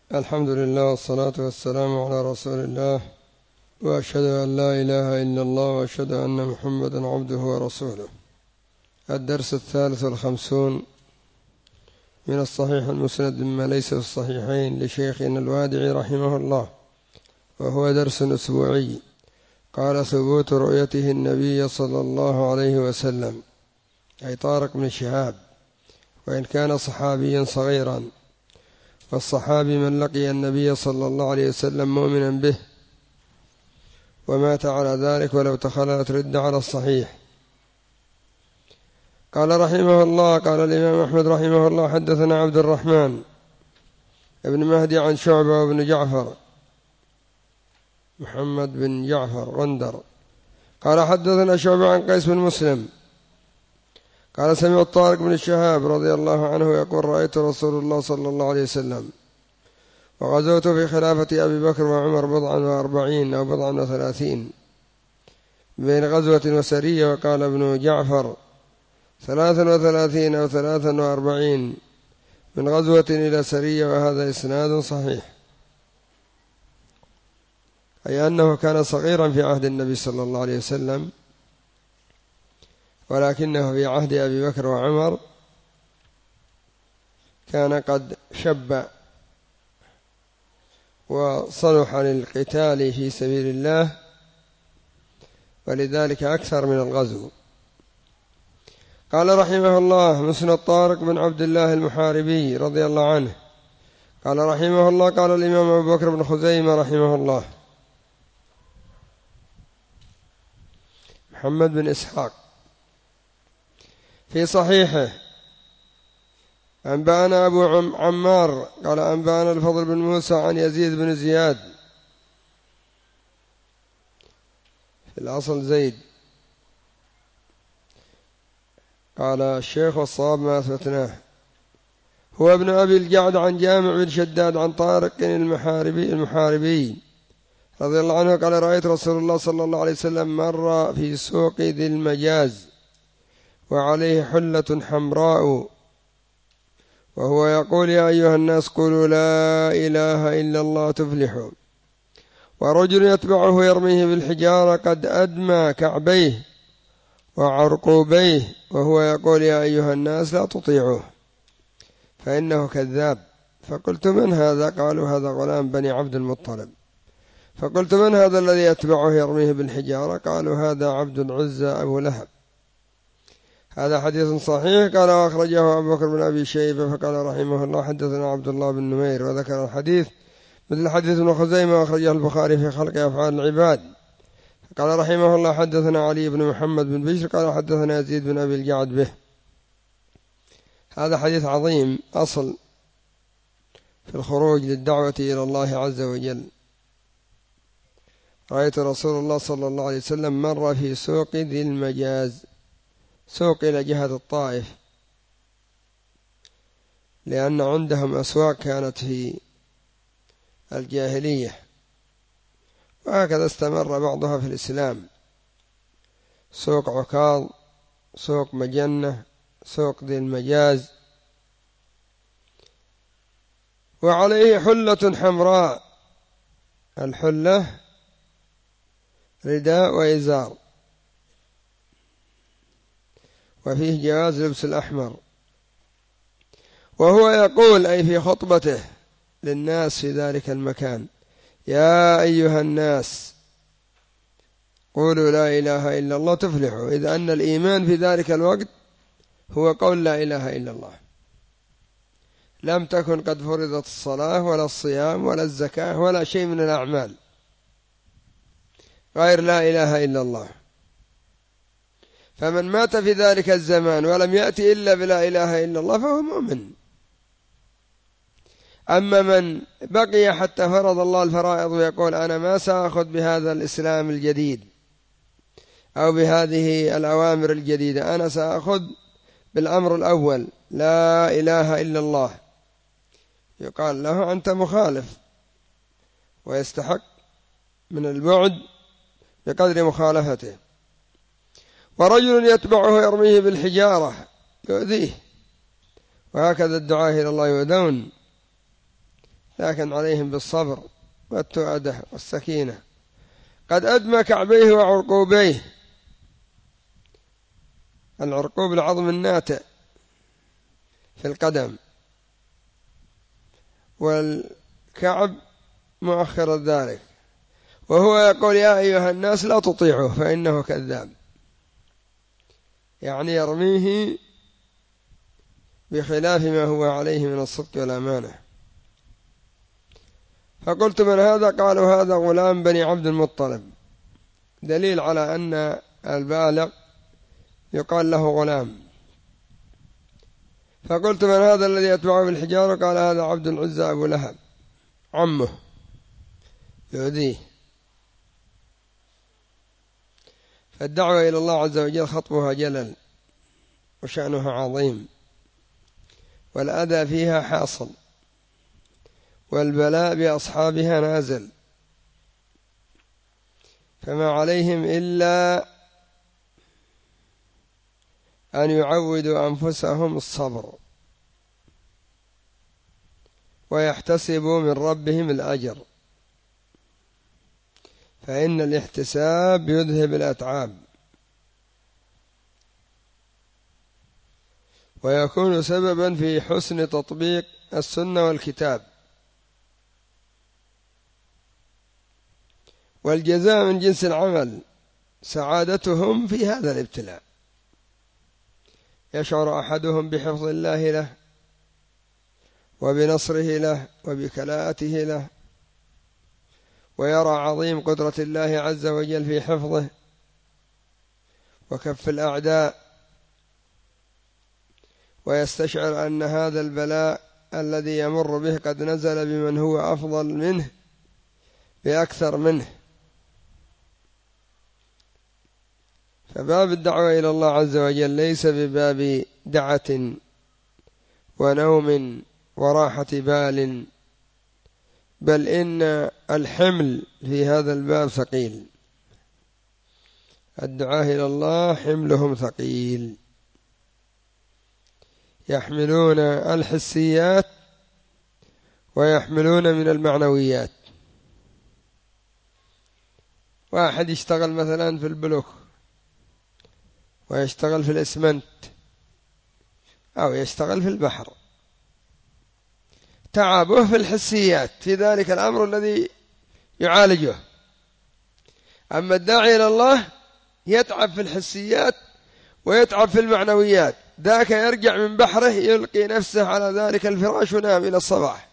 الحمد لله والصلاة والسلام على رسول الله، وأشهد أن لا إله إلا الله، وأشهد أن محمدا عبده ورسوله. الدرس 53 من الصحيح المسند مما ليس في الصحيحين لشيخنا الوادعي رحمه الله، وهو درس أسبوعي. قال: ثبوت رؤيته النبي صلى الله عليه وسلم، أي طارق بن شهاب، وإن كان صحابيا صغيرا، والصحابي من لقي النبي صلى الله عليه وسلم مؤمنا به ومات على ذلك ولو تخللت رد على الصحيح. قال رحمه الله: قال الإمام أحمد رحمه الله: حدثنا عبد الرحمن ابن مهدي عن شعبة وابن جعفر، محمد بن جعفر رندر، قال حدثنا شعبة عن قيس بن مسلم قال: سمعت طارق بن الشهاب رضي الله عنه يقول: رأيت رسول الله صلى الله عليه وسلم، وغزوت في خلافة أبي بكر وعمر 40 أو 30 بين غزوة وسرية. وقال ابن جعفر 33 أو 43 من غزوة إلى سرية، وهذا إسناد صحيح، أي أنه كان صغيرا في عهد النبي صلى الله عليه وسلم، ولكنه في عهد أبي بكر وعمر كان قد شب وصلح للقتال في سبيل الله، ولذلك أكثر من الغزو. قال رحمه الله: مسند طارق بن عبد الله المحاربي رضي الله عنه. قال رحمه الله: قال الإمام أبو بكر بن خزيمة رحمه الله محمد بن إسحاق في صحيحه: أنبأنا أبو عمار قال أنبأنا الفضل بن موسى عن يزيد بن زياد، في الأصل زيد، قال الشيخ والصواب ما أثبتناه، هو ابن أبي الجعد عن جامع بن شداد عن طارق المحاربي رضي الله عنه قال: رأيت رسول الله صلى الله عليه وسلم مر في سوق ذي المجاز وعليه حلة حمراء، وهو يقول: يا أيها الناس قولوا لا إله إلا الله تفلحوا. ورجل يتبعه يرميه بالحجارة قد أدمى كعبيه وعرقوبيه، وهو يقول: يا أيها الناس لا تطيعوه فإنه كذاب. فقلت: من هذا؟ قالوا: هذا غلام بني عبد المطلب. فقلت: من هذا الذي يتبعه يرميه بالحجارة؟ قالوا: هذا عبد العزى أبو لهب. هذا حديث صحيح. قال: وأخرجه أبو بكر بن أبي شيبة. فقال رحمه الله: حدثنا عبد الله بن نمير، وذكر الحديث مثل حديث ابن خزيمة، وأخرجه البخاري في خلق أفعال العباد. قال رحمه الله: حدثنا علي بن محمد بن بشر قال حدثنا يزيد بن أبي الجعد به. هذا حديث عظيم، أصل في الخروج للدعوة إلى الله عز وجل. رأيت رسول الله صلى الله عليه وسلم مر في سوق ذي المجاز، سوق إلى جهة الطائف، لأن عندهم أسواق كانت في الجاهلية، وهكذا استمر بعضها في الإسلام: سوق عكاظ، سوق مجنة، سوق ذي المجاز. وعليه حلة حمراء، الحلة رداء وإزار، وفيه جواز لبس الأحمر. وهو يقول، أي في خطبته للناس في ذلك المكان: يا أيها الناس قولوا لا إله إلا الله تفلحوا، إذ أن الإيمان في ذلك الوقت هو قول لا إله إلا الله. لم تكن قد فرضت الصلاة ولا الصيام ولا الزكاة ولا شيء من الأعمال غير لا إله إلا الله. فمن مات في ذلك الزمان ولم يأتي إلا بلا إله إلا الله فهو مؤمن. أما من بقي حتى فرض الله الفرائض ويقول: أنا ما سأخذ بهذا الإسلام الجديد أو بهذه الأوامر الجديدة، أنا سأخذ بالأمر الأول لا إله إلا الله، يقال له: أنت مخالف، ويستحق من البعد بقدر مخالفته. ورجل يتبعه يرميه بالحجارة يؤذيه، وهكذا الدعاة إلى الله يؤذون. لكن عليهم بالصبر والتؤدة والسكينة. قد أدمى كعبيه وعرقوبيه. العرقوب العظم الناتئ في القدم، والكعب مؤخر ذلك، وهو يقول يا أيها الناس لا تطيعوه فإنه كذاب، يعني يرميه بخلاف ما هو عليه من الصدق والأمانة. فقلت من هذا؟ قالوا هذا غلام بني عبد المطلب، دليل على أن البالغ يقال له غلام. فقلت من هذا الذي يتبعه بالحجارة؟ قال هذا عبد العزى أبو لهب عمه يؤذيه. فالدعوة إلى الله عز وجل خطبها جلل وشأنها عظيم، والأذى فيها حاصل، والبلاء بأصحابها نازل، فما عليهم إلا أن يعودوا أنفسهم الصبر ويحتسبوا من ربهم الأجر، فإن الاحتساب يذهب الأتعاب ويكون سببا في حسن تطبيق السنة والكتاب. والجزاء من جنس العمل، سعادتهم في هذا الابتلاء. يشعر أحدهم بحفظ الله له وبنصره له وبكلاءته له، ويرى عظيم قدرة الله عز وجل في حفظه وكف الأعداء، ويستشعر أن هذا البلاء الذي يمر به قد نزل بمن هو أفضل منه بأكثر منه. فباب الدعوة إلى الله عز وجل ليس بباب دعة ونوم وراحة بال، بل إن الحمل في هذا الباب ثقيل. الدعاة إلى الله حملهم ثقيل، يحملون الحسيات ويحملون من المعنويات. واحد يشتغل مثلا في البلوك ويشتغل في الإسمنت أو يشتغل في البحر، تعبه في الحسيات في ذلك الأمر الذي يعالجه. أما الداعي إلى الله يتعب في الحسيات ويتعب في المعنويات، ذاك يرجع من بحره يلقي نفسه على ذلك الفراش ونام إلى الصباح.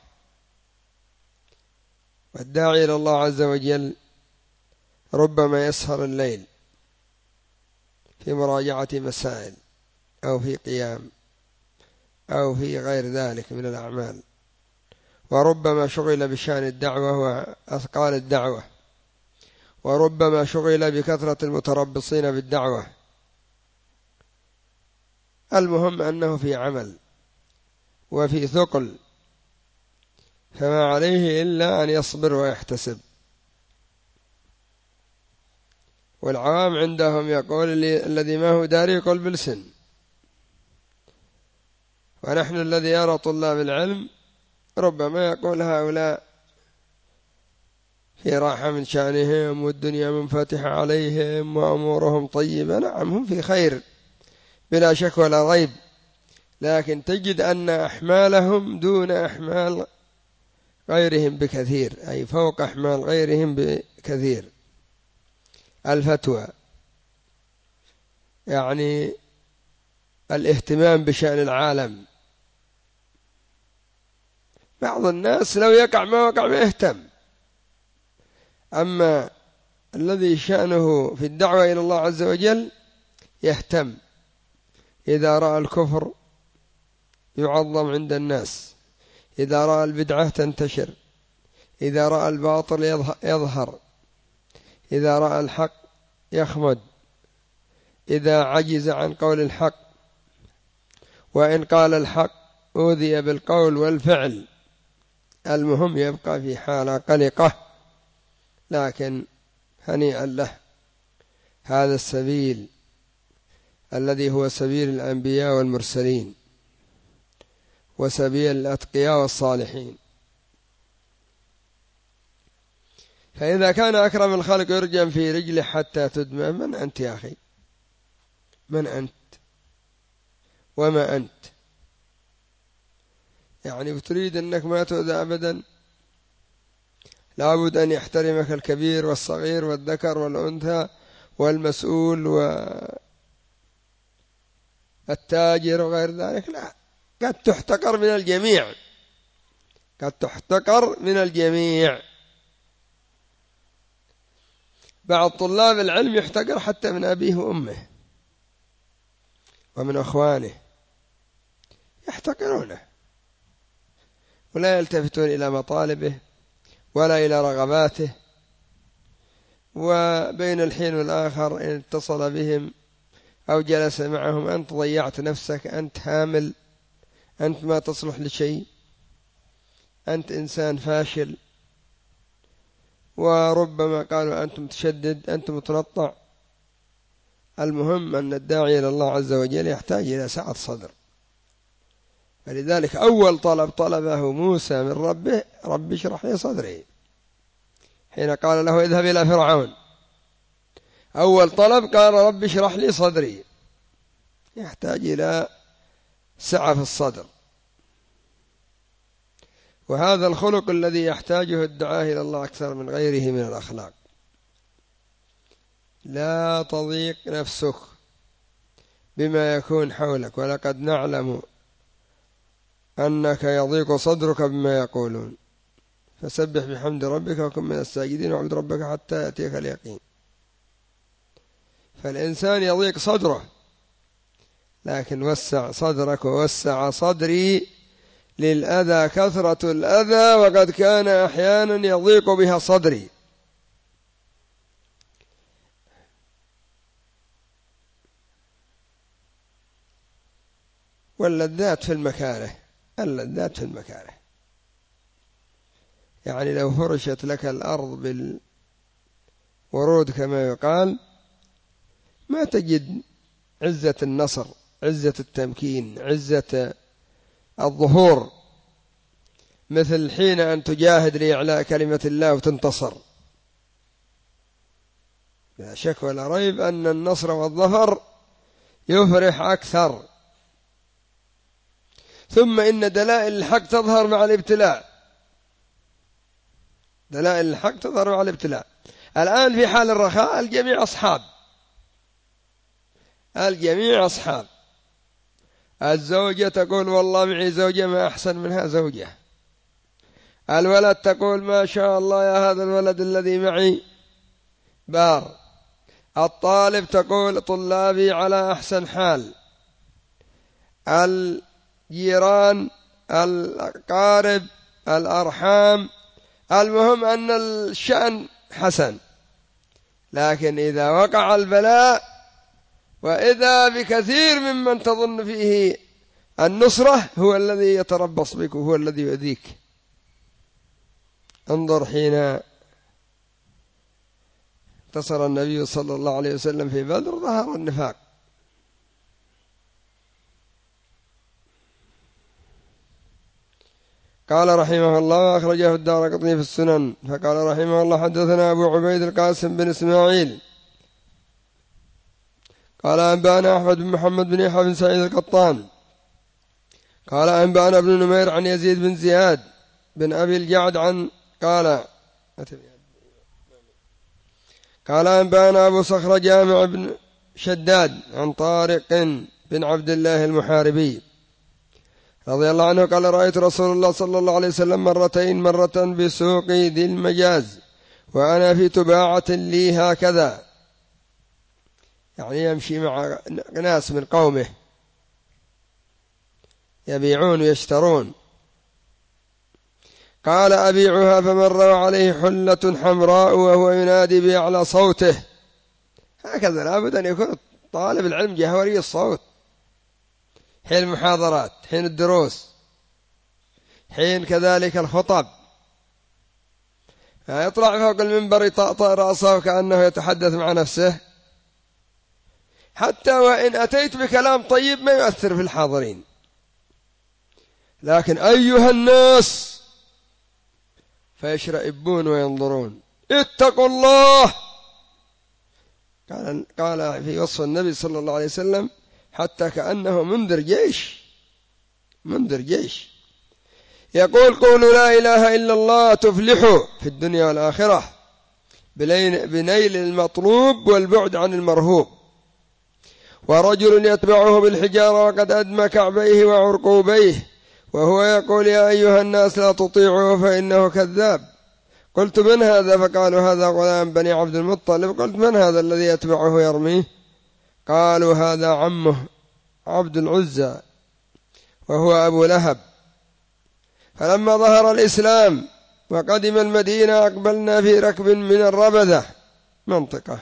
والداعي إلى الله عز وجل ربما يسهر الليل في مراجعة مسائل أو في قيام أو في غير ذلك من الأعمال، وربما شغل بشأن الدعوة وأثقال الدعوة، وربما شغل بكثرة المتربصين بالدعوة. المهم أنه في عمل وفي ثقل، فما عليه إلا أن يصبر ويحتسب. والعوام عندهم يقول الذي ما هو داري يقول بالسن، ونحن الذي يرى طلاب العلم ربما يقول هؤلاء في راحة من شأنهم والدنيا منفتحة عليهم وأمورهم طيبة. نعم هم في خير بلا شك ولا ريب، لكن تجد أن أحمالهم دون أحمال غيرهم بكثير، أي فوق أحمال غيرهم بكثير. الفتوى يعني الاهتمام بشأن العالم، بعض الناس لو يقع ما وقع ما يهتم. أما الذي شأنه في الدعوة إلى الله عز وجل يهتم، إذا رأى الكفر يعظم عند الناس، إذا رأى البدعة تنتشر، إذا رأى الباطل يظهر، إذا رأى الحق يخمد، إذا عجز عن قول الحق، وإن قال الحق أوذي بالقول والفعل. المهم يبقى في حالة قلقة، لكن هنيئا له. هذا السبيل الذي هو سبيل الأنبياء والمرسلين وسبيل الأتقياء والصالحين. فإذا كان أكرم الخلق يرجم في رجله حتى تدمى، من أنت يا أخي؟ من أنت وما أنت؟ يعني تريد أنك ما تؤذى أبدا؟ لابد أن يحترمك الكبير والصغير والذكر والأنثى والمسؤول والتاجر وغير ذلك. لا، قد تحتقر من الجميع، قد تحتقر من الجميع. بعض طلاب العلم يحتقر حتى من أبيه وأمه ومن أخوانه، يحتقرونه ولا يلتفتون إلى مطالبه ولا إلى رغباته. وبين الحين والآخر إن اتصل بهم أو جلس معهم: أنت ضيعت نفسك، أنت هامل، أنت ما تصلح لشيء، أنت إنسان فاشل. وربما قالوا: أنت متشدد، أنت متنطع. المهم أن الداعي إلى الله عز وجل يحتاج إلى سعة صدر. فلذلك أول طلب طلبه موسى من ربه: رب اشرح لي صدري. حين قال له: اذهب إلى فرعون، أول طلب قال: رب اشرح لي صدري. يحتاج إلى سعة في الصدر. وهذا الخلق الذي يحتاجه الدعاء إلى الله أكثر من غيره من الأخلاق. لا تضيق نفسك بما يكون حولك، ولقد نعلم أنك يضيق صدرك بما يقولون، فسبح بحمد ربك وكن من الساجدين واعبد ربك حتى يأتيك اليقين. فالإنسان يضيق صدره، لكن وسع صدرك ووسع صدري للأذى كثرة الأذى، وقد كان أحيانا يضيق بها صدري. واللذات في المكاره، اللذات في المكاره. يعني لو فرشت لك الأرض بالورود كما يقال، ما تجد عزة النصر، عزة التمكين، عزة الظهور، مثل حين أن تجاهد لإعلاء كلمة الله وتنتصر. لا شك ولا ريب أن النصر والظفر يفرح أكثر. ثم إن دلائل الحق تظهر مع الابتلاء، دلائل الحق تظهر مع الابتلاء. الآن في حال الرخاء الجميع أصحاب، الجميع أصحاب. الزوجة تقول: والله معي زوجة ما أحسن منها زوجة. الولد تقول: ما شاء الله يا هذا الولد الذي معي بار. الطالب تقول: طلابي على أحسن حال. الجيران، الأقارب، الأرحام، المهم أن الشأن حسن. لكن إذا وقع البلاء وإذا بكثير ممن تظن فيه النصرة هو الذي يتربص بك وهو الذي يؤذيك. انظر حين انتصر النبي صلى الله عليه وسلم في بدر ظهر النفاق. قال رحمه الله: أخرجه الدارقطني في السنن. فقال رحمه الله: حدثنا أبو عبيد القاسم بن إسماعيل قال أنبأنا أحمد بن محمد بن يحيى بن سعيد القطان قال أنبأنا ابن نمير عن يزيد بن زياد بن أبي الجعد عن قال أنبأنا أبو صخر جامع بن شداد عن طارق بن عبد الله المحاربي رضي الله عنه قال: رأيت رسول الله صلى الله عليه وسلم مرتين، مرة بسوق ذي المجاز وأنا في تباعة لي هكذا، يعني يمشي مع ناس من قومه يبيعون ويشترون. قال: أبيعها، فمر عليه حلة حمراء وهو ينادي بأعلى صوته. هكذا لابد أن يكون طالب العلم جهوري الصوت، حين المحاضرات، حين الدروس، حين كذلك الخطب، يطلع فوق المنبر يطأطأ رأسه كأنه يتحدث مع نفسه. حتى وإن أتيت بكلام طيب ما يؤثر في الحاضرين، لكن أيها الناس فيشرئبون وينظرون. اتقوا الله. قال في وصف النبي صلى الله عليه وسلم حتى كأنه منذر جيش يقول قولوا لا إله إلا الله تفلحوا في الدنيا والآخرة بنيل المطلوب والبعد عن المرهوب. ورجل يتبعه بالحجارة وقد أدمى كعبيه وعرقوبيه وهو يقول يا أيها الناس لا تطيعوه فإنه كذاب. قلت من هذا؟ فقالوا هذا غلام بني عبد المطلب. قلت من هذا الذي يتبعه يرميه؟ قالوا هذا عمه عبد العزى وهو أبو لهب. فلما ظهر الإسلام وقدم المدينة أقبلنا في ركب من الربذة منطقة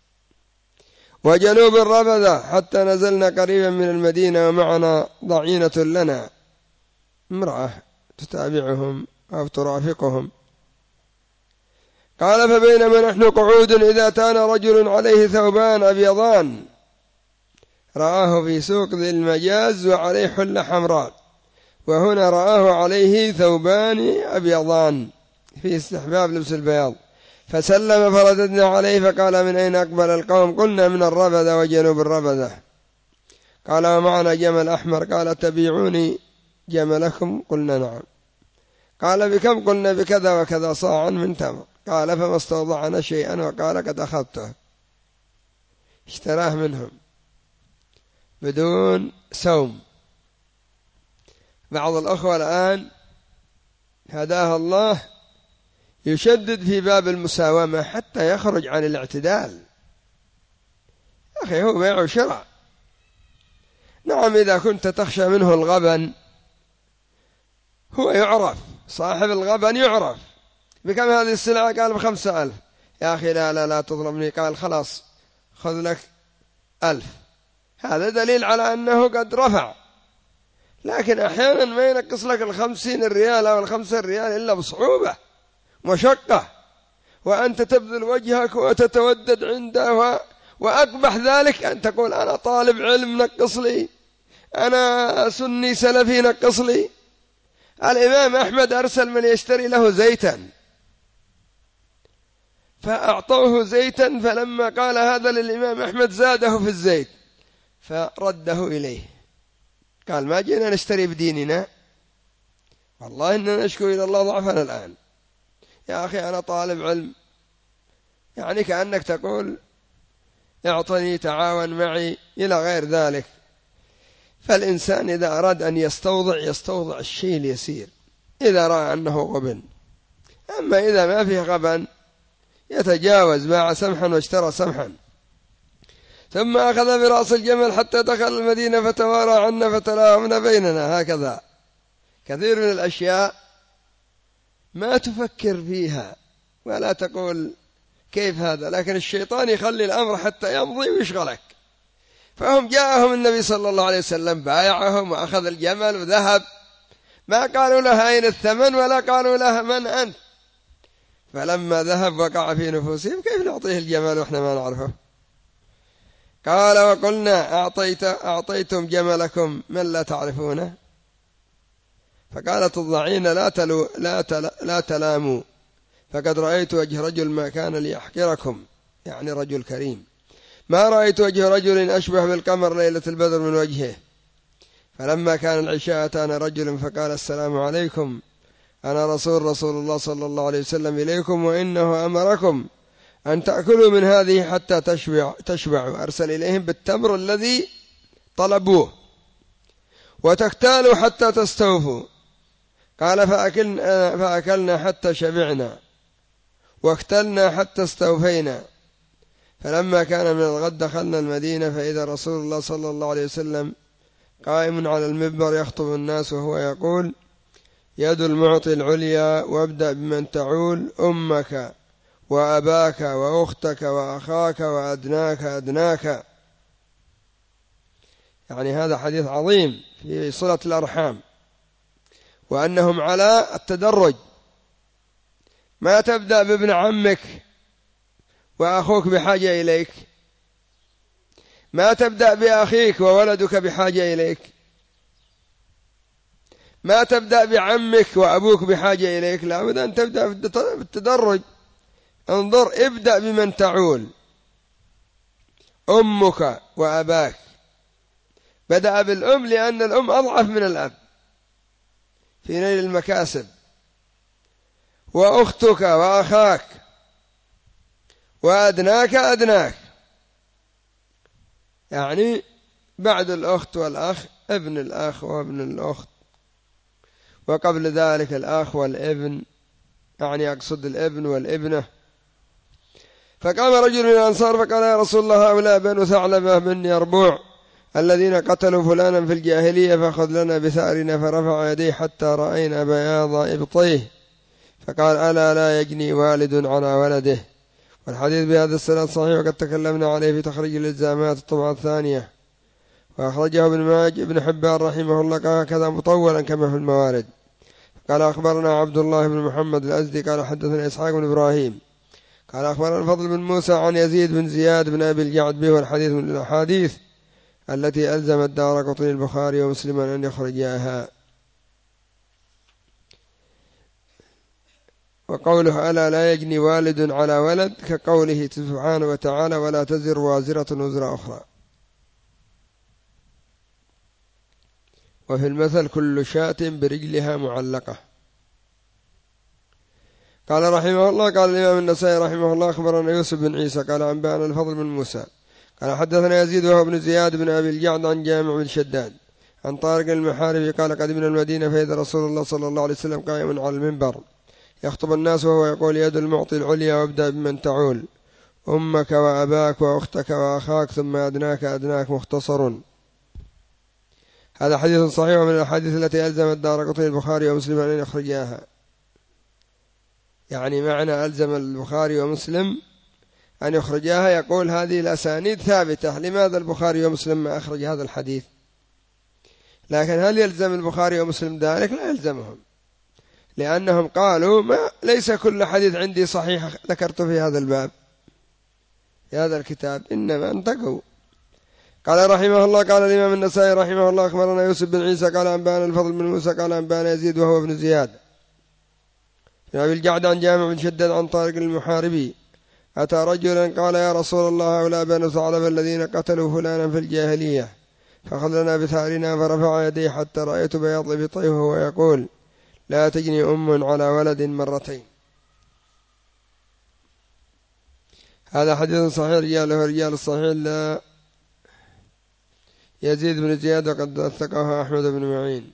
وجنوب الربذة حتى نزلنا قريبا من المدينة ومعنا ضعينة لنا امرأة تتابعهم أو ترافقهم. قال فبينما نحن قعود إذا أتانا رجل عليه ثوبان أبيضان رآه في سوق ذي المجاز وعليه حلة حمراء، وهنا رآه عليه ثوبان أبيضان في استحباب لبس البياض، فسلم فرددنا عليه فقال من أين أقبل القوم؟ قلنا من الربذة وجنوب الربذة. قال ومعنا جمل أحمر. قال تبيعوني جملكم؟ قلنا نعم. قال بكم؟ قلنا بكذا وكذا صاعا من تمر. قال فما استوضعنا شيئا وقال قد أخذته. اشتراه منهم بدون سوم. بعض الأخوة الآن هداه الله يشدد في باب المساومة حتى يخرج عن الاعتدال. أخي هو بيع وشراء. نعم إذا كنت تخشى منه الغبن هو يعرف، صاحب الغبن يعرف. بكم هذه السلعة؟ قال ب5,000. يا أخي لا تظلمني. قال خلاص خذ لك 1,000. هذا دليل على أنه قد رفع. لكن أحيانا ما ينقص لك 50 ريال أو 5 ريال إلا بصعوبة مشقة، وأنت تبذل وجهك وتتودد عنده. وأقبح ذلك أن تقول أنا طالب علم نقص لي، أنا سني سلفي نقص لي. الإمام أحمد أرسل من يشتري له زيتا فأعطوه زيتا، فلما قال هذا للإمام أحمد زاده في الزيت فرده إليه. قال ما جينا نشتري بديننا، والله إننا نشكو إلى الله ضعفنا الآن. يا أخي أنا طالب علم، يعني كأنك تقول اعطني تعاون معي إلى غير ذلك. فالإنسان إذا أراد أن يستوضع الشيء اليسير إذا رأى أنه غبن. أما إذا ما فيه غبن يتجاوز، باع سمحا واشترى سمحا. ثم أخذ برأس الجمل حتى دخل المدينة فتوارى عنا فتلاومنا بيننا. هكذا كثير من الأشياء ما تفكر فيها ولا تقول كيف هذا، لكن الشيطان يخلي الأمر حتى يمضي ويشغلك. فهم جاءهم النبي صلى الله عليه وسلم بايعهم وأخذ الجمل وذهب، ما قالوا له أين الثمن ولا قالوا له من أنت. فلما ذهب وقع في نفوسهم كيف نعطيه الجمل وإحنا ما نعرفه. قال وقلنا أعطيتم جملكم من لا تعرفونه. فقالت الضعينة لا تلاموا، فقد رأيت وجه رجل ما كان ليحقركم، يعني رجل كريم. ما رأيت وجه رجل أشبه بالقمر ليلة البدر من وجهه. فلما كان العشاء أتانا رجل فقال السلام عليكم، أنا رسول الله صلى الله عليه وسلم إليكم، وإنه أمركم أن تأكلوا من هذه حتى تشبعوا. أرسل إليهم بالتمر الذي طلبوه، وتكتالوا حتى تستوفوا. قال فأكلنا حتى شبعنا واكتلنا حتى استوفينا. فلما كان من الغد دخلنا المدينة فإذا رسول الله صلى الله عليه وسلم قائم على المنبر يخطب الناس وهو يقول يد المعطي العليا، وابدأ بمن تعول، أمك وأباك وأختك وأخاك وأدناك أدناك. يعني هذا حديث عظيم في صلة الأرحام، وأنهم على التدرج. ما تبدأ بابن عمك وأخوك بحاجة إليك، ما تبدأ بأخيك وولدك بحاجة إليك، ما تبدأ بعمك وأبوك بحاجة إليك، لا بد أن تبدأ بالتدرج. انظر، ابدأ بمن تعول، أمك وأباك. بدأ بالأم لأن الأم أضعف من الأب في نيل المكاسب، وأختك وأخاك وأدناك أدناك، يعني بعد الأخت والأخ ابن الأخ وابن الأخت، وقبل ذلك الأخ والابن، يعني أقصد الابن والابنة. فقام رجل من الأنصار فقال: يا رسول الله، هؤلاء بنو ثعلبة بن يربوع الذين قتلوا فلانا في الجاهلية، فأخذ لنا بثأرنا. فرفع يديه حتى رأينا بياض إبطيه، فقال: ألا لا يجني والد على ولده. والحديث بهذا السند صحيح، وقد تكلمنا عليه في تخريج الإلزامات الطبعة الثانية، وأخرجه ابن ماجه ابن حبان رحمه الله هكذا مطولا كما في الموارد. قال: أخبرنا عبد الله بن محمد الأزدي قال: حدثنا إسحاق بن إبراهيم قال: أخبرنا الفضل بن موسى عن يزيد بن زياد بن أبي الجعد به. والحديث من الأحاديث التي ألزم الدارقطني البخاري ومسلما أن يخرجاها. وقوله: ألا لا يجني والد على ولد، كقوله سبحانه وتعالى: ولا تزر وازرة وزر أخرى. وفي المثل: كل شاة برجلها معلقة. قال رحمه الله: قال الإمام النسائي رحمه الله: أخبرنا يوسف بن عيسى قال أنبأنا الفضل بن موسى قال حدثنا يزيد وهو ابن زياد بن أبي الجعد عن جامع بن شداد عن طارق المحاربي قال: قدمنا المدينة فإذا رسول الله صلى الله عليه وسلم قائم على المنبر يخطب الناس وهو يقول: يد المعطي العليا، وابدأ بمن تعول، أمك وأباك وأختك وأخاك ثم أدناك أدناك، مختصر. هذا حديث صحيح من الأحاديث التي ألزم الدارقطني البخاري ومسلم أن يخرجاها. يعني معنى ألزم البخاري ومسلم أن يخرجاها، يقول هذه الأسانيد ثابتة، لماذا البخاري ومسلم ما أخرج هذا الحديث؟ لكن هل يلزم البخاري ومسلم ذلك؟ لا يلزمهم، لأنهم قالوا ليس كل حديث عندي صحيح ذكرته في هذا الباب في هذا الكتاب، إنما انتقوا. قال رحمه الله: قال الإمام النسائي رحمه الله: أخبرنا يوسف بن عيسى قال أنبأنا الفضل بن موسى قال أنبأنا يزيد وهو ابن زياد بن أبي الجعد عن جامع بن شداد عن طارق المحاربي أتى رجلا قال: يا رسول الله، هؤلاء بنو ثعلبة الذين قتلوا فلانا في الجاهلية، فأخذ لنا بثأرنا. فرفع يديه حتى رأيت بياض إبطيه وهو يقول: لا تجني أم على ولد مرتين. هذا حديث صحيح، رجاله رجال الصحيح لا يزيد بن زياد، وقد أثقه أحمد بن معين.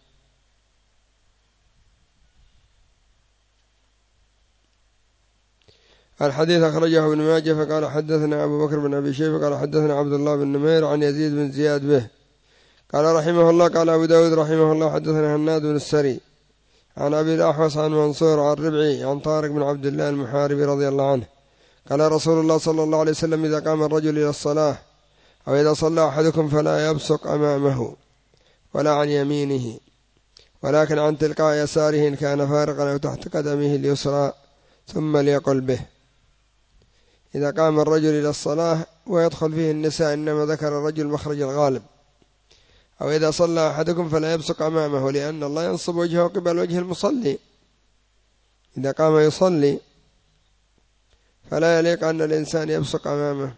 الحديث أخرجه ابن ماجه فقال: حدثنا أبو بكر بن أبي شيبة قال: حدثنا عبد الله بن نمير عن يزيد بن زياد به. قال رحمه الله: قال أبو داود رحمه الله: حدثنا هناد بن السري عن أبي الأحوص عن منصور عن ربعي عن طارق بن عبد الله المحاربي رضي الله عنه قال: رسول الله صلى الله عليه وسلم: إذا قام الرجل إلى الصلاة أو إذا صلى أحدكم فلا يبصق أمامه ولا عن يمينه، ولكن عن تلقاء يساره إن كان فارقا أو تحت قدمه اليسرى، ثم ليقل به. إذا قام الرجل إلى الصلاة ويدخل فيه النساء إنما ذكر الرجل مخرج الغالب. أو إذا صلى أحدكم فلا يبصق أمامه، لأن الله ينصب وجهه قبل وجه المصلي. إذا قام يصلي فلا يليق أن الإنسان يبصق أمامه.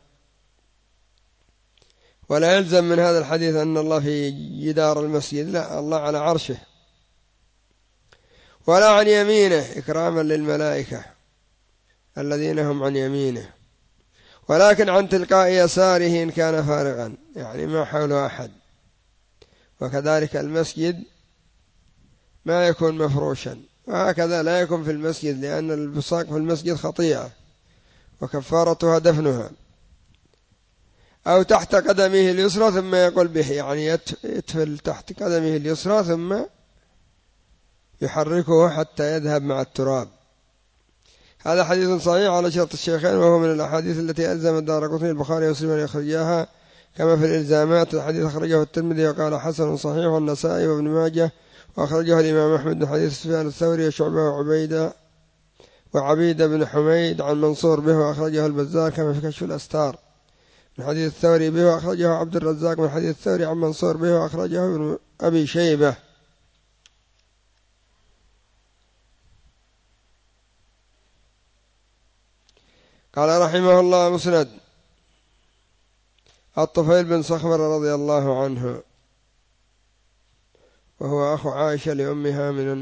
ولا يلزم من هذا الحديث أن الله في جدار المسجد، لا، الله على عرشه. ولا عن يمينه إكراما للملائكة الذين هم عن يمينه، ولكن عن تلقاء يساره إن كان فارغا، يعني ما حوله أحد. وكذلك المسجد ما يكون مفروشا، وهكذا لا يكون في المسجد، لأن البصاق في المسجد خطيئة وكفارتها دفنها. أو تحت قدمه اليسرى ثم يقول به، يعني يتفل تحت قدمه اليسرى ثم يحركه حتى يذهب مع التراب. هذا حديث صحيح على شرط الشيخين، وهو من الأحاديث التي ألزم الدارقطني البخاري ومسلم أن يخرجاها كما في الإلزامات. الحديث أخرجه الترمذي وقال حسن صحيح، والنسائي وابن ماجه، وأخرجه الإمام أحمد من حديث سفيان الثوري وشعبة وعبيدة بن حميد عن منصور به، وأخرجه البزار كما في كشف الأستار من حديث الثوري به، وأخرجه عبد الرزاق من حديث الثوري عن منصور به، وأخرجه ابن أبي شيبة. قال رحمه الله مسند. الطفيل بن صخبر رضي الله عنه، وهو أخو عائشة لأمها من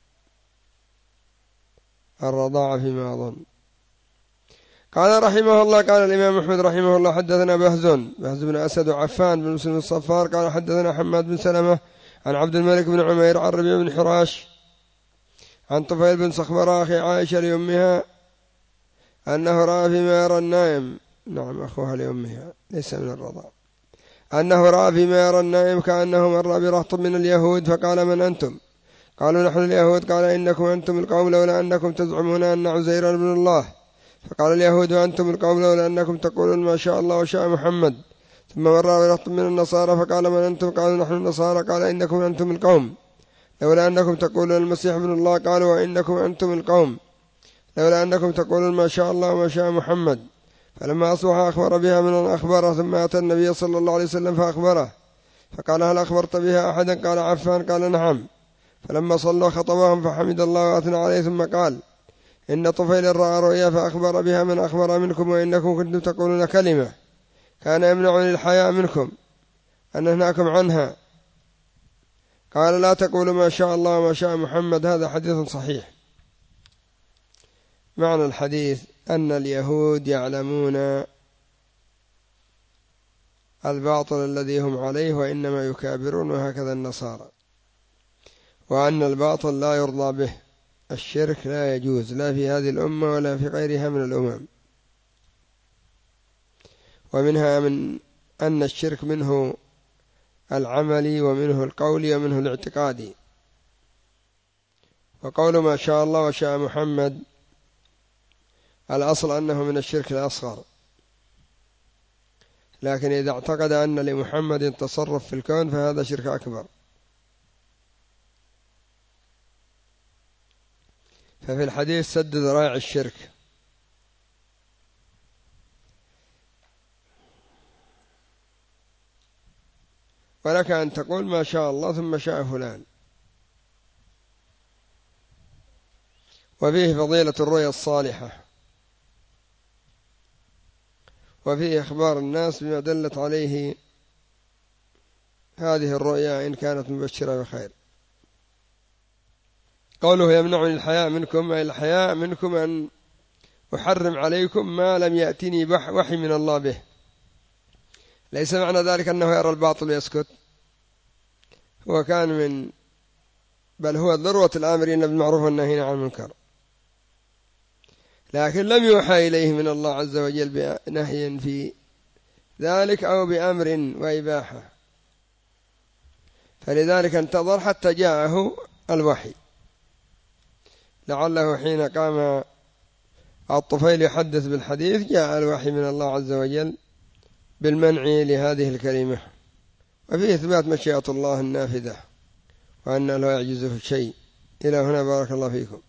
الرضاعة فيما أظن. قال رحمه الله قال الإمام أحمد رحمه الله حدثنا بهز بن أسد وعفان بن مسلم الصفار قال حدثنا حماد بن سلمة عن عبد الملك بن عمير عن ربيع بن حراش عن طفيل بن صخبر أخي عائشة لأمها أنه رأى فيما يرى النائم، نعم أخوها لأمها ليس من الرضاعة، أنه رأى فيما يرى النائم كأنه مر برهط من اليهود فقال من أنتم؟ قالوا نحن اليهود. قال إنكم أنتم القوم لولا أنكم تزعمون أن عزير ابن الله. فقال اليهود أنتم القوم لولا أنكم تقولون ما شاء الله وشاء محمد. ثم مر برهط من النصارى فقال من أنتم؟ قالوا نحن النصارى. قال إنكم أنتم القوم لولا أنكم تقولون المسيح ابن الله. قالوا وإنكم أنتم القوم لولا أنكم تقولون ما شاء الله وما شاء محمد. فلما أصبح أخبر بها من أخبره، ثم أتى النبي صلى الله عليه وسلم فأخبره فقال هل أخبرت بها أحدا؟ قال عفان. قال نعم. فلما صلوا خطبهم فحمد الله وأثنى عليه ثم قال إن طفيل رأى رؤيا فأخبر بها من أخبر منكم، وإنكم كنتم تقولون كلمة كان يمنعني الحياء منكم أن نهاكم عنها. قال لا تقولوا ما شاء الله وما شاء محمد. هذا حديث صحيح. معنى الحديث أن اليهود يعلمون الباطل الذي هم عليه وإنما يكابرون، وهكذا النصارى، وأن الباطل لا يرضى به. الشرك لا يجوز لا في هذه الأمة ولا في غيرها من الأمم. ومنها من أن الشرك منه العملي ومنه القولي ومنه الاعتقادي. وقول ما شاء الله وشاء محمد الأصل أنه من الشرك الأصغر، لكن إذا اعتقد أن لمحمد تصرف في الكون فهذا شرك أكبر. ففي الحديث سد ذرائع الشرك. ولك أن تقول ما شاء الله ثم شاء فلان. وفيه فضيلة الرؤيا الصالحة، وفيه إخبار الناس بما دلت عليه هذه الرؤيا إن كانت مبشرة بخير. قوله يمنعني الحياء منكم، أي الحياء منكم أن أحرم عليكم ما لم يأتني وحي من الله به. ليس معنى ذلك أنه يرى الباطل ويسكت، هو كان من بل هو ذروة الآمرين بالمعروف والناهين عن المنكر، لكن لم يوحى إليه من الله عز وجل بنهي في ذلك أو بأمر وإباحة، فلذلك انتظر حتى جاءه الوحي. لعله حين قام الطفيل يحدث بالحديث جاء الوحي من الله عز وجل بالمنع لهذه الكلمة. وفيه إثبات مشيئة الله النافذة وأن لا يعجزه شيء. إلى هنا بارك الله فيكم.